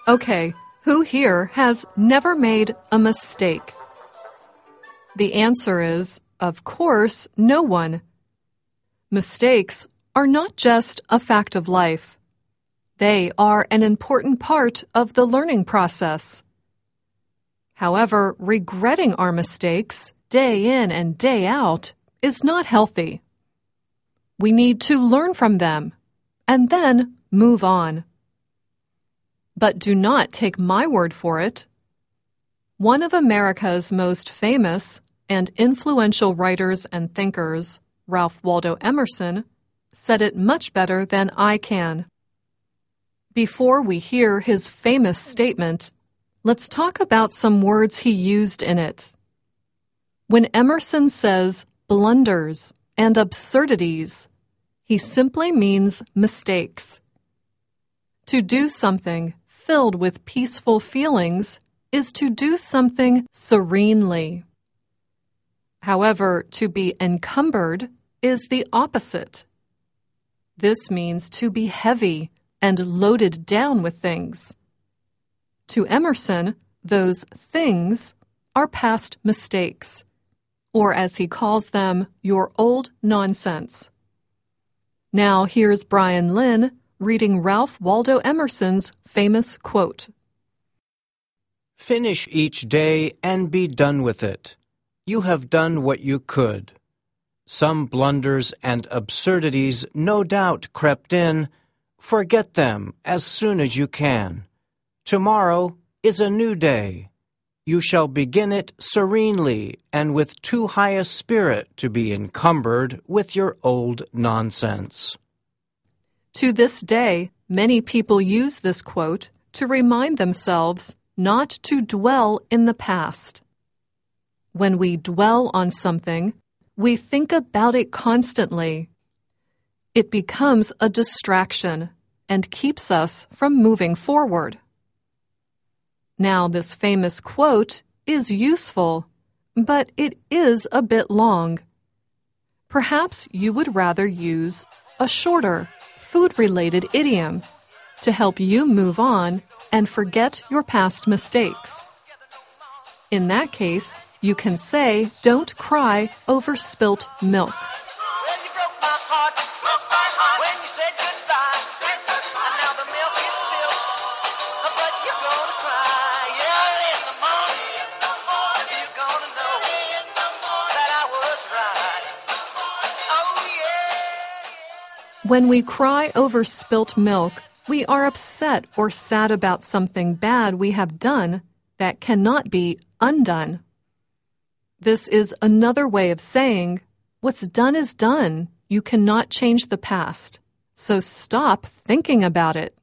Okay, who here has never made a mistake? The answer is, of course, no one. Mistakes are not just a fact of life. They are an important part of the learning process. However, regretting our mistakes day in and day out is not healthy. We need to learn from them and then move on. But do not take my word for it. One of America's most famous and influential writers and thinkers, Ralph Waldo Emerson, said it much better than I can. Before we hear his famous statement, let's talk about some words he used in it. When Emerson says blunders and absurdities, he simply means mistakes. To do something filled with peaceful feelings is to do something serenely. However, to be encumbered is the opposite. This means to be heavy and loaded down with things. To Emerson, those things are past mistakes, or as he calls them, your old nonsense. Now here's Brian Lynn reading Ralph Waldo Emerson's famous quote. Finish each day and be done with it. You have done what you could. Some blunders and absurdities no doubt crept in. Forget them as soon as you can. Tomorrow is a new day. You shall begin it serenely and with too high a spirit to be encumbered with your old nonsense. To this day, many people use this quote to remind themselves not to dwell in the past. When we dwell on something, we think about it constantly. It becomes a distraction and keeps us from moving forward. Now, this famous quote is useful, but it is a bit long. Perhaps you would rather use a shorter, food-related idiom to help you move on and forget your past mistakes. In that case, you can say, "Don't cry over spilt milk." Well, you broke my heart when you said goodbye. And now the milk is spilt, but you're gonna cry. Yeah, in the morning, you're gonna know that I was right. Oh, yeah. When we cry over spilt milk, we are upset or sad about something bad we have done that cannot be undone. This is another way of saying, what's done is done. You cannot change the past, so stop thinking about it.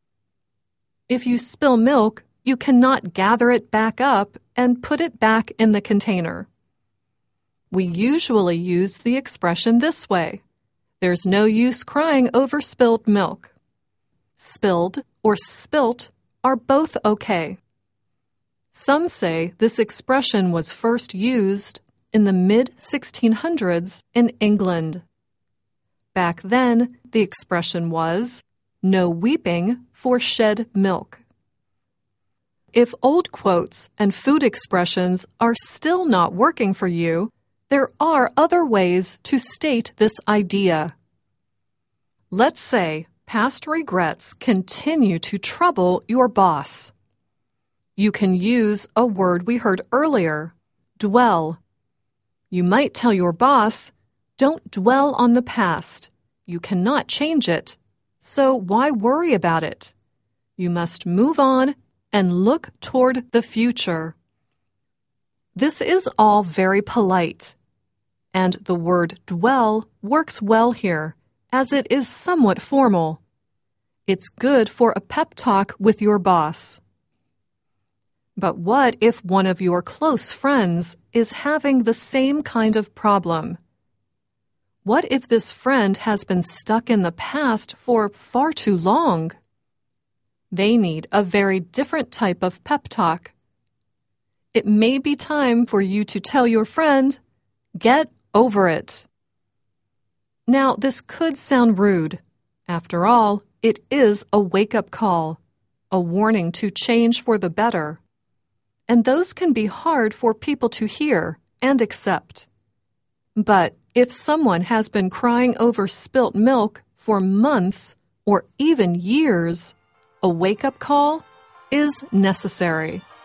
If you spill milk, you cannot gather it back up and put it back in the container. We usually use the expression this way: there's no use crying over spilled milk. Spilled or spilt are both okay. Some say this expression was first used in the mid-1600s in England. Back then, the expression was, "No weeping for shed milk." If old quotes and food expressions are still not working for you, there are other ways to state this idea. Let's say past regrets continue to trouble your boss. You can use a word we heard earlier, dwell. You might tell your boss, "Don't dwell on the past. You cannot change it, so why worry about it? You must move on and look toward the future." This is all very polite, and the word dwell works well here, as it is somewhat formal. It's good for a pep talk with your boss. But what if one of your close friends is having the same kind of problem? What if this friend has been stuck in the past for far too long? They need a very different type of pep talk. It may be time for you to tell your friend, "Get over it." Now, this could sound rude. After all, it is a wake-up call. a warning to change for the better. And those can be hard for people to hear and accept. But if someone has been crying over spilt milk for months or even years, a wake-up call is necessary.